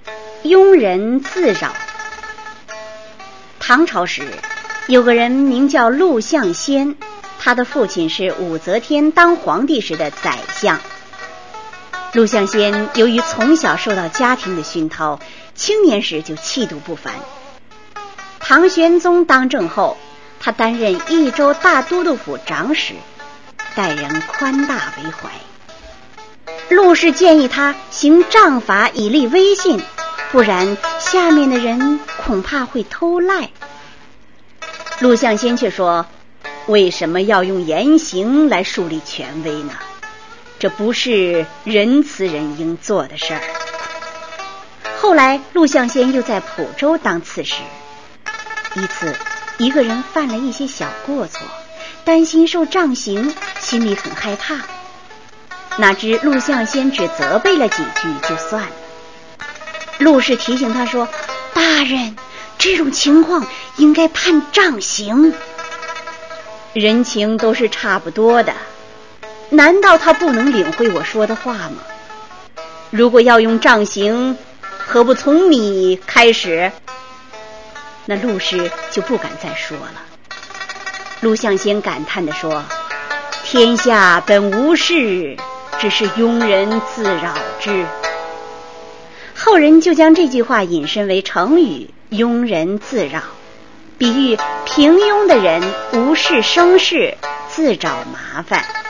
庸人自扰。唐朝时，有个人名叫陆象先，他的父亲是武则天当皇帝时的宰相。陆象先由于从小受到家庭的熏陶，青年时就气度不凡。唐玄宗当政后，他担任益州大都督府长史，待人宽大为怀。陆氏建议他行杖法以立威信，不然下面的人恐怕会偷赖。陆象先却说，为什么要用严刑来树立权威呢？这不是仁慈人应做的事儿。后来陆象先又在蒲州当刺史，一次一个人犯了一些小过错，担心受杖刑，心里很害怕。哪知陆象先只责备了几句就算了。陆氏提醒他说，大人，这种情况应该判杖刑。人情都是差不多的，难道他不能领会我说的话吗？如果要用杖刑，何不从你开始？那陆氏就不敢再说了。陆象先感叹地说，天下本无事，只是庸人自扰之。后人就将这句话引申为成语庸人自扰，比喻平庸的人无事生事，自找麻烦。